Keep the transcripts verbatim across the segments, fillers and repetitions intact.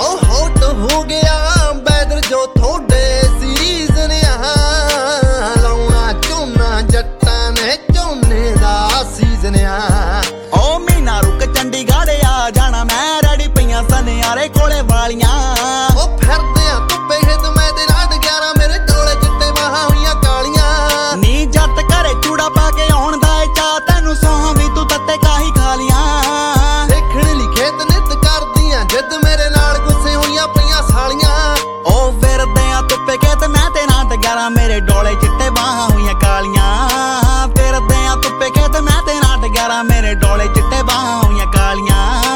ओ होट हो गया बैदर जो थोड़े सीजन यहाँ लाउना झोना जट्टा ने झोने दा सीजन ओ महीना रुक चंडीगढ़ आ जाना मैं रेडी पईयां सनियारे कोले वालियां ओ फिरदे आ धुप्पे खेत मैं ते नाट ग्यारह मेरे डोले चिट्टे बाहां होईयां कालियां नी जट घरे चूड़ा पा के आउण दा चा तैनू सोहां वी तू तत्ते काही खा लियां देखण लई खेत नित करदियां जिद मेरे नाल गुस्से होईयां पईयां सालियां ओ फिरदे आ धुप्पे खेत मैं ते नाट ग्यारह मेरे डोले चिट्टे बाहां होईयां कालियां फिरदे आ धुप्पे खेत मैं ते नाट ग्यारह मेरे डोले चिट्टे बाहां होईयां कालियां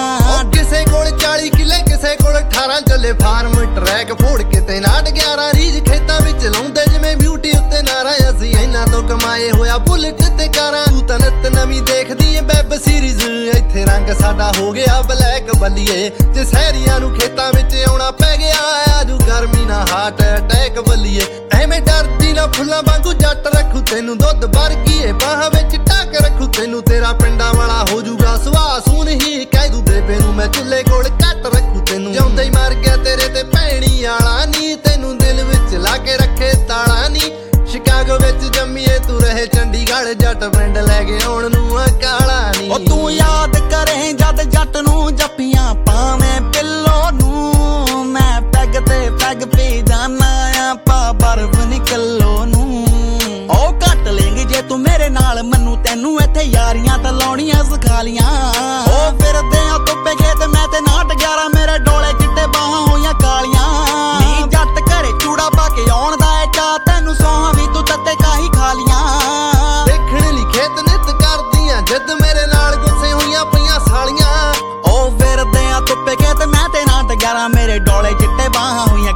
किसे कोल चाली किले किसे कोल अठारह ਚੱਲੇ ਫਾਰਮ ਟਰੈਕ ਫੋੜ ਕੇ ਤੇ ਨਾਟ ਗਿਆਰਾਂ ਰੀਜ ਖੇਤਾਂ ਵਿੱਚ ਲਾਉਂਦੇ ਜਿਵੇਂ ਬਿਊਟੀ ਉੱਤੇ ਨਾਰਾ ਅਸੀਂ ਇਹਨਾਂ ਤੋਂ ਕਮਾਏ ਹੋਇਆ ਬੁਲਟ ਤੇ ਕਾਰਾਂ ਤੂੰ ਤਾਂ ਨਿਤ ਨਵੀਂ ਦੇਖਦੀ ਏ ਵੈਬ ਸੀਰੀਜ਼ ਇੱਥੇ ਰੰਗ ਸਾਡਾ ਹੋ ਗਿਆ ਬਲੈਕ ਬੱਲੀਏ ਜੇ ਸ਼ਹਿਰੀਆਂ ਨੂੰ ਖੇਤਾਂ ਵਿੱਚ ਆਉਣਾ ਪੈ ਗਿਆ ਆਜੂ ਗਰਮੀ ਨਾ ਹਾਰਟ ਅਟੈਕ ਬੱਲੀਏ ਐਵੇਂ ਡਰਦੀ ਨਾ ਫੁੱਲਾਂ ਵਾਂਗੂ ਜੱਟ ਰੱਖੂ ਤੈਨੂੰ ਦੁੱਧ ਵਰਗੀ ਏ ਬਾਹਾਂ ਵਿੱਚ ਟੱਕ ਰੱਖੂ ਤੈਨੂੰ ਤੇਰਾ ਪਿੰਡਾਂ ਵਾਲਾ ਹੋ ਜੂਗਾ ਸੁਆਹ ਸੂਨ ਹੀ ਕਹਿ ਦੂ ਬੇਬੇ ਨੂੰ ਮੈਂ ਚੁੱਲ੍ਹੇ ਕੋਲ ਕੱਟ ਰੱਖੂ ਤੈਨੂੰ ਜਿਉਂਦਾ ਹੀ ਮਰ ਗਿਆ ਤੇਰੇ ਤੇ ਭੈਣੀ ਆਲਾ ਨੀ ਤੈਨੂੰ ਦਿਲ ਵਿੱਚ ਲਾ ਕੇ ਰੱਖੇ ਤਾਲਾ ਨੀ ਸ਼ਿਕਾਗੋ ਵਿੱਚ ਜੰਮੀਏ ਤੂੰ ਰਹੇ ਚੰਡੀਗੜ੍ਹ ਜੱਟ ਪਿੰਡ ਲੈ ਕੇ ਆਉਣ ਨੂੰ ਆ ਕਾਲਾ ਨੀ ਉਹ ਤੂੰ ਯਾਦ ਕਰੇ ਜਦ ਜੱਟ ਨੂੰ ਜੱਫੀਆਂ ਪਾਵੇਂ ਪਿੱਲੋ ਨੂੰ ਮੈਂ ਪੈਗ ਤੇ ਪੈਗ ਪੀ ਜਾਨਾ ਆ ਪਾ ਬਰਫ ਨਿਕਲੋ ਨੂੰ ਉਹ ਕੱਟ ਲੇਂਗੀ ਜੇ ਤੂੰ ਮੇਰੇ ਨਾਲ ਮੈਨੂੰ ਤੈਨੂੰ ਇੱਥੇ ਯਾਰੀਆਂ ਤਾਂ ਲਾਉਣੀਆਂ ਸਿਖਾ ਲੀਆਂ ਉਹ ਫਿਰਦੇ ਆ ਧੁੱਪੇ ਖੇਤ ਮੈਂ ਤੇ ਨਾਟ ਗਿਆਰਾਂ ਮੇਰੇ ਡੋਲੇ ਚਿੱਟੇ ਬਾਹਾਂ ਹੋਈਆਂ ਕਾਲੀਆਂ ਨੀ ਜੱਟ ਘਰੇ ਚੂੜਾ ਪਾ ਕੇ ਆਉਣ ਦਾ ਏ ਚਾ ਤੈਨੂੰ ਸੋਹਾਂ ਵੀ ਤੂੰ ਤੱਤੇ ਕਾਹੀ ਖਾ ਲੀਆਂ ਦੇਖਣ ਲਈ ਖੇਤ ਨਿਤ ਕਰਦੀਆਂ ਜਿੱਦ ਮੇਰੇ ਨਾਲ ਗੁੱਸੇ ਹੋਈਆਂ ਪਈਆਂ ਸਾਲੀਆਂ ਉਹ ਫਿਰਦੇ ਆ ਧੁੱਪੇ ਖੇਤ ਮੈਂ ਤੇ ਨਾਟ ਗਿਆਰਾਂ ਮੇਰੇ ਡੋਲੇ ਚਿੱਟੇ ਬਾਹਾਂ ਹੋਈਆਂ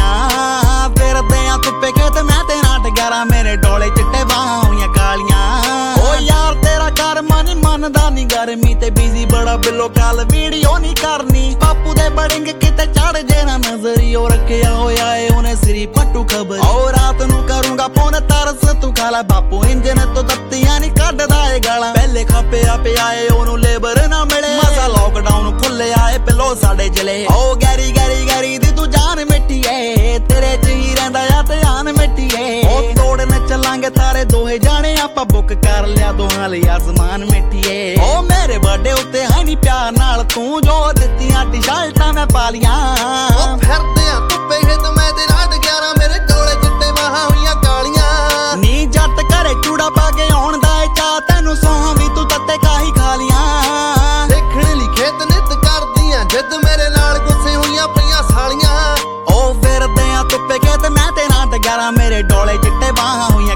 ਕਾਲੀਆਂ ਫਿਰਦੇ ਆ ਧੁੱਪੇ ਖੇਤ ਮੈਂ ਤੇ ਨਾਟ ਗਿਆਰਾਂ ਮੇਰੇ ਡੋਲੇ ਚਿੱਟੇ ਬਾਹਾਂ ਹੋਈਆਂ ਕਾਲੀਆਂ ਓ ਯਾਰ ਤੇਰਾ ਕਰਮਾ ਨੀ ਮੰਨਦਾ ਨੀ ਗਰਮੀ ਤੇ ਬਿਜ਼ੀ ਬੜਾ ਬਿੱਲੋ ਕਾਲ ਵੀਡੀਓ ਨੀ ਕਰਨੀ ਬਾਪੂ ਦੇ ਬੜਿੰਗ ਕਿਤੇ ਚੜ ਜੇ ਨਾ ਨਜ਼ਰੀ ਉਹ ਰੱਖਿਆ ਹੋਇਆ ਏ ਉਹਨੇ ਸਿਰੀ ਪੱਟੂ ਖਬਰ ਓ ਰਾਤ ਨੂੰ ਕਰੂੰਗਾ ਫੋਨ ਤਰਸ ਤੂੰ ਖਾਲਾ ਬਾਪੂ ਇੰਜਨ ਤੋਂ ਤੱਤੀਆਂ ਨੀ ਕੱਢਦਾ ਏ ਗਾਲਾਂ ਪਹਿਲੇ ਖਾਪਿਆ ਪਿਆ ਏ ਉਹਨੂੰ ਲੇਬਰ ਨਾ ਮਿਲੇ ਮਸਾ ਲੋਕਡਾਊਨ ਖੁੱਲਿਆ ਏ ਪਿੱਲੋ ਸਾਡੇ ਜ਼ਿਲ੍ਹੇ ਓ ਗੈਰੀ ਗੈਰੀ ਗੈਰੀ ਦੀ ਤੂੰ ਜਾਨ ਮਿੱਟੀ ਏ ਤੇਰੇ ਚ ਹੀ ਰਹਿੰਦਾ ਆ ਧਿਆਨ ਮਿੱਟੀ ਏ ਓ ਤੋੜਨ ਚੱਲਾਂਗੇ ਤਾਰੇ ਦੋਹੇ ਜਾਣੇ ਆਪਾਂ ਬੁੱਕ ਕਰ ਲਿਆ ਦੋਹਾਂ ਲਈ ਆਸਮਾਨ ਮਿੱਟੀਏ ਓ ਮੇਰੇ ਬਰਥਡੇ ਉੱਤੇ ਹੈ ਨੀ ਪਿਆਰ ਨਾਲ ਤੂੰ ਜੋ ਦਿੱਤੀਆਂ ਟੀ-ਸ਼ਰਟਾਂ ਮੈਂ ਪਾ ਲੀਆਂ ਓ ਫਿਰਦੇ ਆ ਧੁੱਪੇ ਖੇਤ ਮੈਂ ਤੇ ਨਾਟ ਗਿਆਰਾਂ ਮੇਰੇ ਡੋਲੇ ਚਿੱਟੇ ਬਾਹਾਂ ਹੋਈਆਂ ਕਾਲੀਆਂ ਨੀ ਜੱਟ ਘਰੇ ਚੂੜਾ ਪਾ ਕੇ ਆਉਣ ਦਾ ਏ ਚਾ ਤੈਨੂੰ ਸੋਹਾਂ ਵੀ ਤੂੰ ਤੱਤੇ ਕਾਹੀ ਖਾ ਲੀਆਂ ਦੇਖਣ ਲਈ ਖੇਤ ਨਿਤ ਕਰਦੀਆਂ ਜਿੱਦ ਮੇਰੇ ਨਾਲ ਗੁੱਸੇ ਹੋਈਆਂ ਪਈਆਂ ਸਾਲੀਆਂ ਓ ਫਿਰਦੇ ਆ ਧੁੱਪੇ ਖੇਤ ਮੈਂ ਤੇ ਨਾਟ ਗਿਆਰਾਂ ਮੇਰੇ ਡੋਲੇ ਚਿੱਟੇ ਬਾਹਾਂ ਹੋਈਆਂ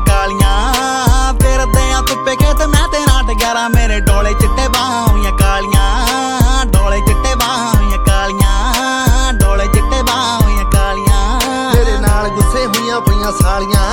ਕਾਲੀਆਂ ਫਿਰਦੇ ਆ ਧੁੱਪੇ ਖੇਤ ਮੈਂ ਤੇ ਨਾਟ ਗਿਆਰਾਂ ਮੇਰੇ ਡੋਲੇ ਚਿੱਟੇ ਬਾਹਾਂ ਹੋਈਆਂ ਕਾਲੀਆਂ ਡੋਲੇ ਚਿੱਟੇ ਬਾਹਾਂ ਹੋਈਆਂ ਕਾਲੀਆਂ ਡੋਲੇ ਚਿੱਟੇ ਬਾਹਾਂ ਹੋਈਆਂ ਕਾਲੀਆਂ ਮੇਰੇ ਨਾਲ ਗੁੱਸੇ ਹੋਈਆਂ ਪਈਆਂ ਸਾਲੀਆਂ